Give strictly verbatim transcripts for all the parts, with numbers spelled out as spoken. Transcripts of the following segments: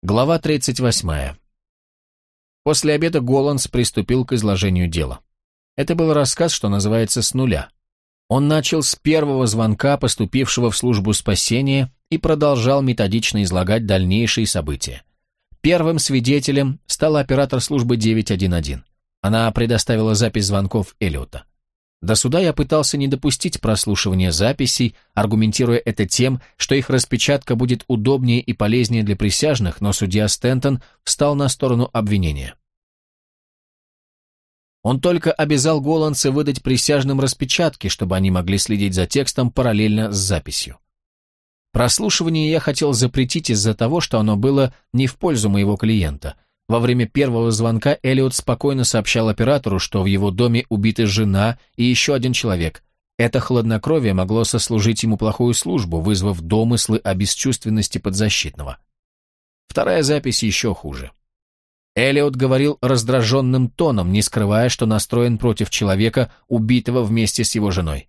Глава тридцать восьмая. После обеда Голландс приступил к изложению дела. Это был рассказ, что называется, с нуля. Он начал с первого звонка, поступившего в службу спасения, и продолжал методично излагать дальнейшие события. Первым свидетелем стала оператор службы девять один один. Она предоставила запись звонков Эллиота. До суда я пытался не допустить прослушивания записей, аргументируя это тем, что их распечатка будет удобнее и полезнее для присяжных, но судья Стентон встал на сторону обвинения. Он только обязал Голландса выдать присяжным распечатки, чтобы они могли следить за текстом параллельно с записью. Прослушивание я хотел запретить из-за того, что оно было не в пользу моего клиента. Во время первого звонка Эллиот спокойно сообщал оператору, что в его доме убиты жена и еще один человек. Это хладнокровие могло сослужить ему плохую службу, вызвав домыслы о бесчувственности подзащитного. Вторая запись еще хуже. Эллиот говорил раздраженным тоном, не скрывая, что настроен против человека, убитого вместе с его женой.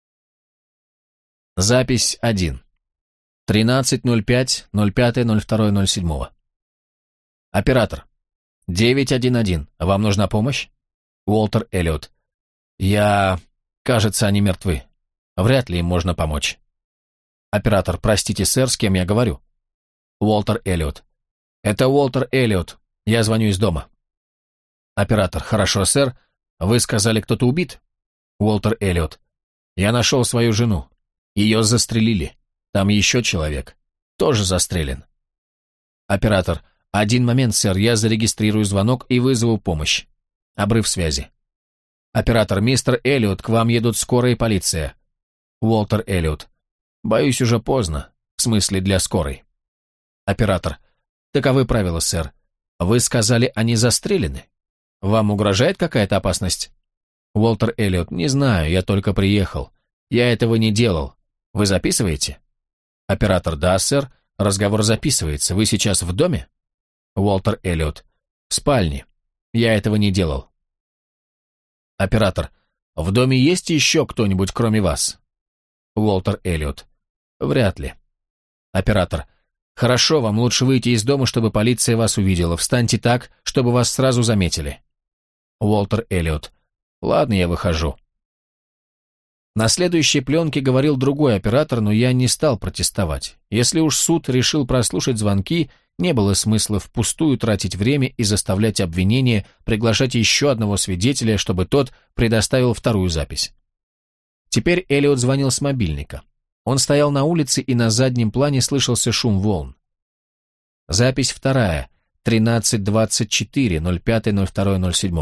Запись один. тринадцать ноль пять ноль пять ноль два ноль семь. Оператор. девять один один. Вам нужна помощь? Уолтер Эллиот. Я... Кажется, они мертвы. Вряд ли им можно помочь. Оператор. Простите, сэр, с кем я говорю? Уолтер Эллиот. Это Уолтер Эллиот. Я звоню из дома. Оператор. Хорошо, сэр. Вы сказали, кто-то убит? Уолтер Эллиот. Я нашел свою жену. Ее застрелили. Там еще человек. Тоже застрелен. Оператор. Один момент, сэр, я зарегистрирую звонок и вызову помощь. Обрыв связи. Оператор. Мистер Эллиот, к вам едут скорая и полиция. Уолтер Эллиот. Боюсь, уже поздно. В смысле, для скорой. Оператор. Таковы правила, сэр. Вы сказали, они застрелены? Вам угрожает какая-то опасность? Уолтер Эллиот. Не знаю, я только приехал. Я этого не делал. Вы записываете? Оператор. Да, сэр. Разговор записывается. Вы сейчас в доме? Уолтер Эллиот. В спальне. Я этого не делал. Оператор. В доме есть еще кто-нибудь, кроме вас? Уолтер Эллиот. Вряд ли. Оператор. Хорошо, вам лучше выйти из дома, чтобы полиция вас увидела. Встаньте так, чтобы вас сразу заметили. Уолтер Эллиот. Ладно, я выхожу. На следующей пленке говорил другой оператор, но я не стал протестовать. Если уж суд решил прослушать звонки, не было смысла впустую тратить время и заставлять обвинение приглашать еще одного свидетеля, чтобы тот предоставил вторую запись. Теперь Эллиот звонил с мобильника. Он стоял на улице, и на заднем плане слышался шум волн. Запись вторая, тринадцать двадцать четыре ноль пять ноль два ноль семь.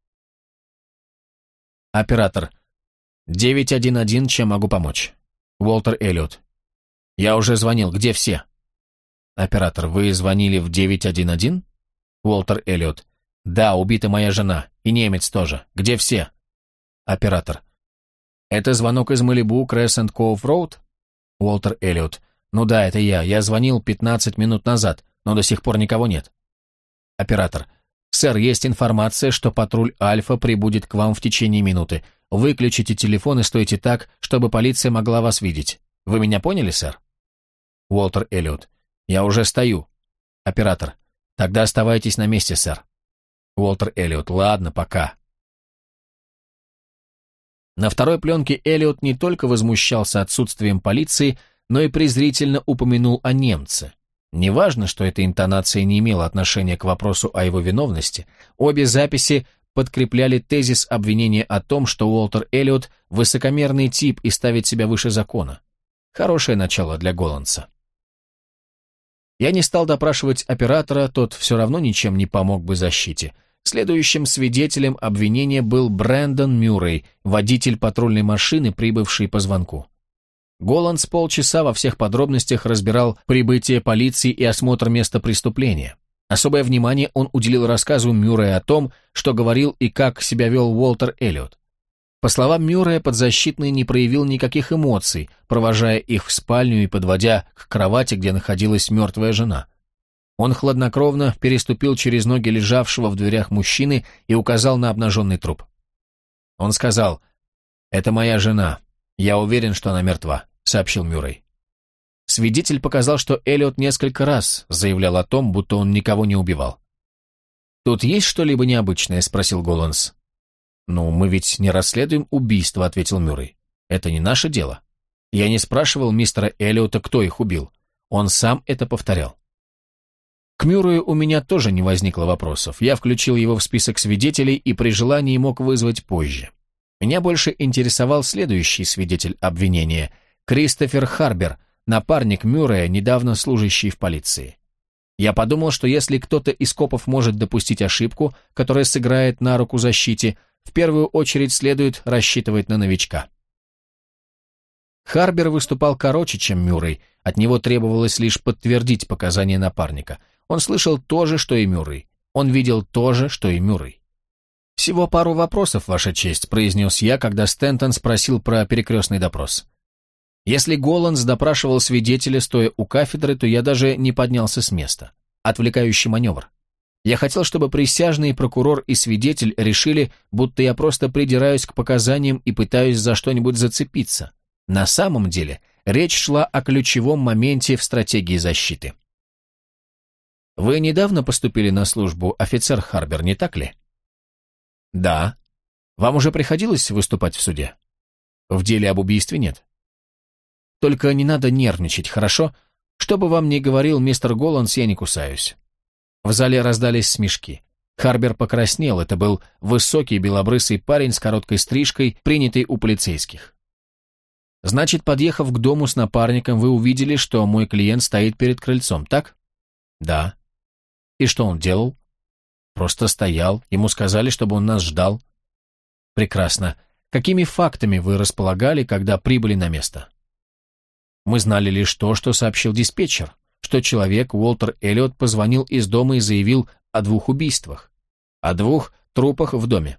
Оператор. девять один один, чем могу помочь? Уолтер Эллиот. Я уже звонил, где все? Оператор. Вы звонили в девять один один? Уолтер Эллиот. Да, убита моя жена, и немец тоже. Где все? Оператор. Это звонок из Малибу, Крессент Коув Роуд? Уолтер Эллиот. Ну да, это я. Я звонил пятнадцать минут назад, но до сих пор никого нет. Оператор. Сэр, есть информация, что патруль Альфа прибудет к вам в течение минуты. Выключите телефон и стойте так, чтобы полиция могла вас видеть. Вы меня поняли, сэр? Уолтер Эллиот. Я уже стою. Оператор. Тогда оставайтесь на месте, сэр. Уолтер Эллиот. Ладно, пока. На второй пленке Эллиот не только возмущался отсутствием полиции, но и презрительно упомянул о немце. Неважно, что эта интонация не имела отношения к вопросу о его виновности, обе записи подкрепляли тезис обвинения о том, что Уолтер Эллиот – высокомерный тип и ставит себя выше закона. Хорошее начало для Голландса. Я не стал допрашивать оператора, тот все равно ничем не помог бы защите. Следующим свидетелем обвинения был Брэндон Мюррей, водитель патрульной машины, прибывший по звонку. Голландс полчаса во всех подробностях разбирал прибытие полиции и осмотр места преступления. Особое внимание он уделил рассказу Мюррея о том, что говорил и как себя вел Уолтер Эллиот. По словам Мюррея, подзащитный не проявил никаких эмоций, провожая их в спальню и подводя к кровати, где находилась мертвая жена. Он хладнокровно переступил через ноги лежавшего в дверях мужчины и указал на обнаженный труп. Он сказал: «Это моя жена. Я уверен, что она мертва», — сообщил Мюррей. Свидетель показал, что Эллиот несколько раз заявлял о том, будто он никого не убивал. «Тут есть что-либо необычное?» — спросил Голланс. «Ну, мы ведь не расследуем убийство», — ответил Мюррей. «Это не наше дело. Я не спрашивал мистера Эллиота, кто их убил. Он сам это повторял». К Мюррею у меня тоже не возникло вопросов. Я включил его в список свидетелей и при желании мог вызвать позже. Меня больше интересовал следующий свидетель обвинения — Кристофер Харбер, напарник Мюррея, недавно служащий в полиции. Я подумал, что если кто-то из копов может допустить ошибку, которая сыграет на руку защите, в первую очередь следует рассчитывать на новичка. Харбер выступал короче, чем Мюррей, от него требовалось лишь подтвердить показания напарника. Он слышал то же, что и Мюррей. Он видел то же, что и Мюррей. «Всего пару вопросов, Ваша честь», — произнес я, когда Стентон спросил про перекрестный допрос. Если Голланс допрашивал свидетеля, стоя у кафедры, то я даже не поднялся с места. Отвлекающий маневр. Я хотел, чтобы присяжный, прокурор и свидетель решили, будто я просто придираюсь к показаниям и пытаюсь за что-нибудь зацепиться. На самом деле, речь шла о ключевом моменте в стратегии защиты. «Вы недавно поступили на службу, офицер Харбер, не так ли?» «Да. Вам уже приходилось выступать в суде?» «В деле об убийстве нет». «Только не надо нервничать, хорошо? Что бы вам ни говорил мистер Голланс, я не кусаюсь». В зале раздались смешки. Харбер покраснел, это был высокий белобрысый парень с короткой стрижкой, принятый у полицейских. «Значит, подъехав к дому с напарником, вы увидели, что мой клиент стоит перед крыльцом, так?» «Да». «И что он делал?» «Просто стоял, ему сказали, чтобы он нас ждал». «Прекрасно. Какими фактами вы располагали, когда прибыли на место?» «Мы знали лишь то, что сообщил диспетчер, что человек, Уолтер Эллиот, позвонил из дома и заявил о двух убийствах, о двух трупах в доме».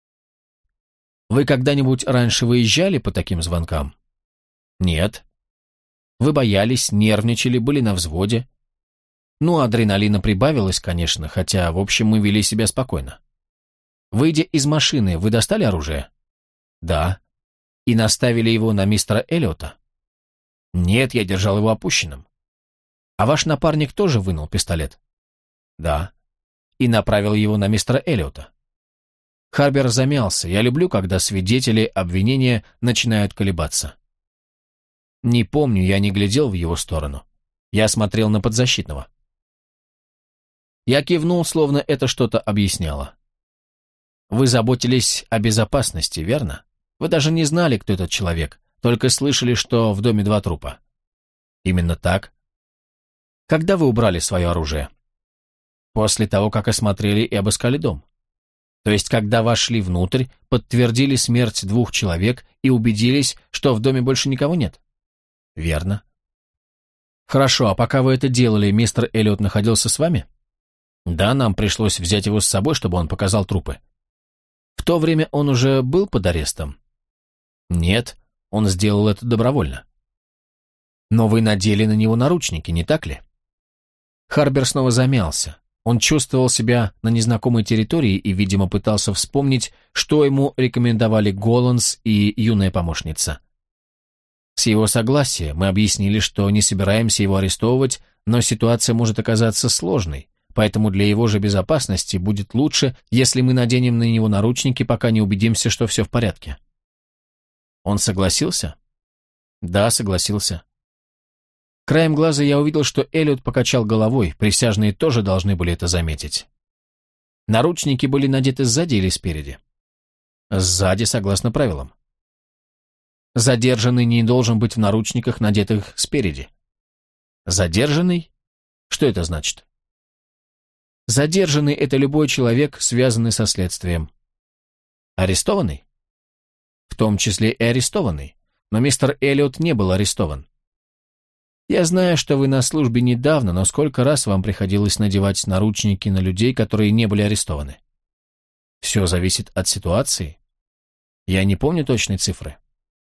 «Вы когда-нибудь раньше выезжали по таким звонкам?» «Нет». «Вы боялись, нервничали, были на взводе?» «Ну, адреналина прибавилось, конечно, хотя, в общем, мы вели себя спокойно». «Выйдя из машины, вы достали оружие?» «Да». «И наставили его на мистера Эллиота?» «Нет, я держал его опущенным». «А ваш напарник тоже вынул пистолет?» «Да». «И направил его на мистера Эллиота?» Харбер замялся. Я люблю, когда свидетели обвинения начинают колебаться. «Не помню, я не глядел в его сторону. Я смотрел на подзащитного». Я кивнул, словно это что-то объясняло. «Вы заботились о безопасности, верно? Вы даже не знали, кто этот человек, только слышали, что в доме два трупа». «Именно так». «Когда вы убрали свое оружие?» «После того, как осмотрели и обыскали дом». «То есть, когда вошли внутрь, подтвердили смерть двух человек и убедились, что в доме больше никого нет?» «Верно». «Хорошо, а пока вы это делали, мистер Эллиот находился с вами?» «Да, нам пришлось взять его с собой, чтобы он показал трупы». «В то время он уже был под арестом?» «Нет, он сделал это добровольно». «Но вы надели на него наручники, не так ли?» Харбер снова замялся. Он чувствовал себя на незнакомой территории и, видимо, пытался вспомнить, что ему рекомендовали Голланс и юная помощница. С его согласия мы объяснили, что не собираемся его арестовывать, но ситуация может оказаться сложной, поэтому для его же безопасности будет лучше, если мы наденем на него наручники, пока не убедимся, что все в порядке. Он согласился? Да, согласился. Краем глаза я увидел, что Эллиот покачал головой, присяжные тоже должны были это заметить. Наручники были надеты сзади или спереди? Сзади, согласно правилам. Задержанный не должен быть в наручниках, надетых спереди. Задержанный? Что это значит? Задержанный – это любой человек, связанный со следствием. Арестованный? В том числе и арестованный. Но мистер Эллиот не был арестован. Я знаю, что вы на службе недавно, но сколько раз вам приходилось надевать наручники на людей, которые не были арестованы? Все зависит от ситуации. Я не помню точной цифры.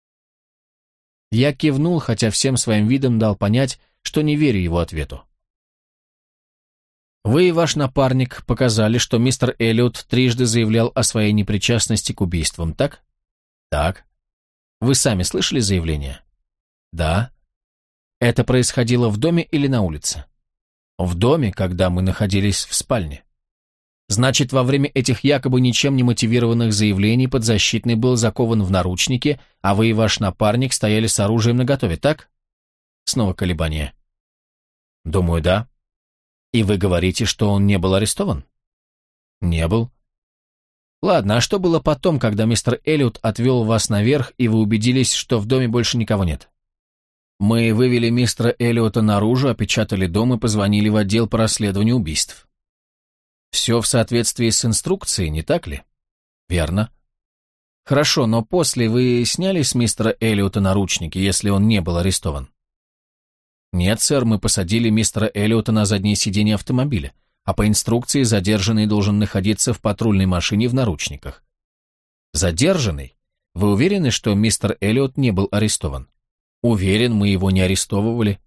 Я кивнул, хотя всем своим видом дал понять, что не верю его ответу. Вы и ваш напарник показали, что мистер Эллиот трижды заявлял о своей непричастности к убийствам, так? Так. Вы сами слышали заявление? Да. Это происходило в доме или на улице? В доме, когда мы находились в спальне. Значит, во время этих якобы ничем не мотивированных заявлений подзащитный был закован в наручники, а вы и ваш напарник стояли с оружием наготове, так? Снова колебания. Думаю, да. И вы говорите, что он не был арестован? Не был. Ладно, а что было потом, когда мистер Эллиот отвел вас наверх, и вы убедились, что в доме больше никого нет? Мы вывели мистера Эллиота наружу, опечатали дом и позвонили в отдел по расследованию убийств. Все в соответствии с инструкцией, не так ли? Верно. Хорошо, но после вы сняли с мистера Эллиота наручники, если он не был арестован? Нет, сэр, мы посадили мистера Эллиота на заднее сиденье автомобиля, а по инструкции задержанный должен находиться в патрульной машине в наручниках. Задержанный? Вы уверены, что мистер Эллиот не был арестован? Уверен, мы его не арестовывали.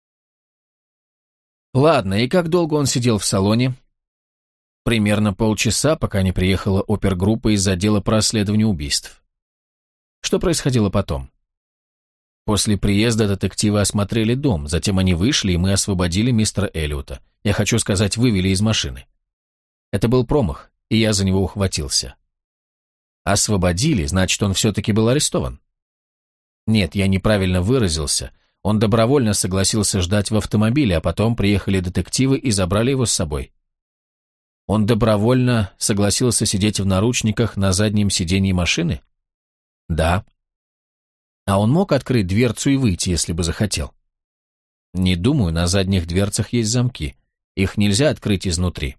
Ладно, и как долго он сидел в салоне? Примерно полчаса, пока не приехала опергруппа из отдела по расследованию убийств. Что происходило потом? После приезда детективы осмотрели дом, затем они вышли, и мы освободили мистера Эллиота. Я хочу сказать, вывели из машины. Это был промах, и я за него ухватился. Освободили, значит, он все-таки был арестован. Нет, я неправильно выразился. Он добровольно согласился ждать в автомобиле, а потом приехали детективы и забрали его с собой. Он добровольно согласился сидеть в наручниках на заднем сиденье машины? Да. А он мог открыть дверцу и выйти, если бы захотел? Не думаю, на задних дверцах есть замки. Их нельзя открыть изнутри.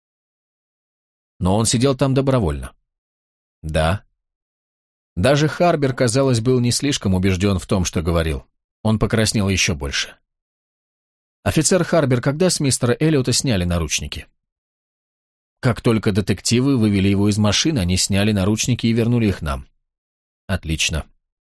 Но он сидел там добровольно. Да. Даже Харбер, казалось, был не слишком убежден в том, что говорил. Он покраснел еще больше. «Офицер Харбер, когда с мистера Эллиота сняли наручники?» «Как только детективы вывели его из машины, они сняли наручники и вернули их нам». «Отлично».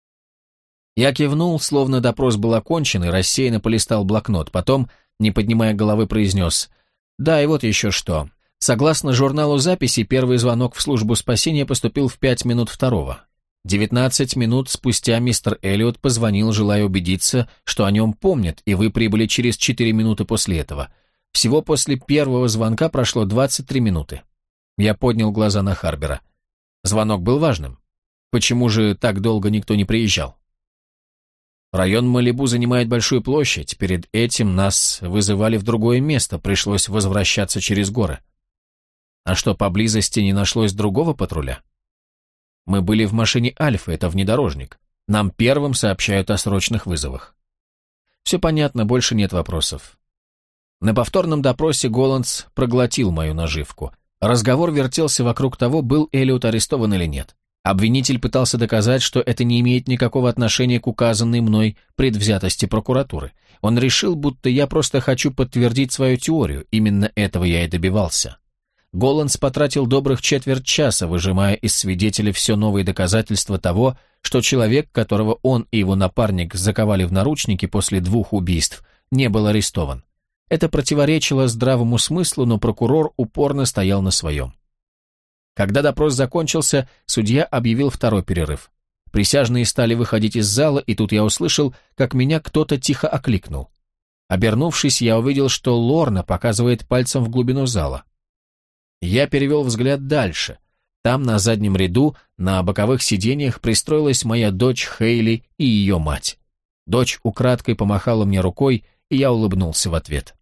Я кивнул, словно допрос был окончен, и рассеянно полистал блокнот. Потом, не поднимая головы, произнес: «Да, и вот еще что. Согласно журналу записей, первый звонок в службу спасения поступил в пять минут второго. Девятнадцать минут спустя мистер Эллиот позвонил, желая убедиться, что о нем помнят, и вы прибыли через четыре минуты после этого. Всего после первого звонка прошло двадцать три минуты». Я поднял глаза на Харбера. Звонок был важным. Почему же так долго никто не приезжал? Район Малибу занимает большую площадь. Перед этим нас вызывали в другое место, пришлось возвращаться через горы. А что, поблизости не нашлось другого патруля? Мы были в машине Альфа, это внедорожник. Нам первым сообщают о срочных вызовах. Все понятно, больше нет вопросов. На повторном допросе Голландс проглотил мою наживку. Разговор вертелся вокруг того, был Эллиот арестован или нет. Обвинитель пытался доказать, что это не имеет никакого отношения к указанной мной предвзятости прокуратуры. Он решил, будто я просто хочу подтвердить свою теорию, именно этого я и добивался. Голландс потратил добрых четверть часа, выжимая из свидетеля все новые доказательства того, что человек, которого он и его напарник заковали в наручники после двух убийств, не был арестован. Это противоречило здравому смыслу, но прокурор упорно стоял на своем. Когда допрос закончился, судья объявил второй перерыв. Присяжные стали выходить из зала, и тут я услышал, как меня кто-то тихо окликнул. Обернувшись, я увидел, что Лорна показывает пальцем в глубину зала. Я перевел взгляд дальше. Там, на заднем ряду, на боковых сиденьях, пристроилась моя дочь Хейли и ее мать. Дочь украдкой помахала мне рукой, и я улыбнулся в ответ.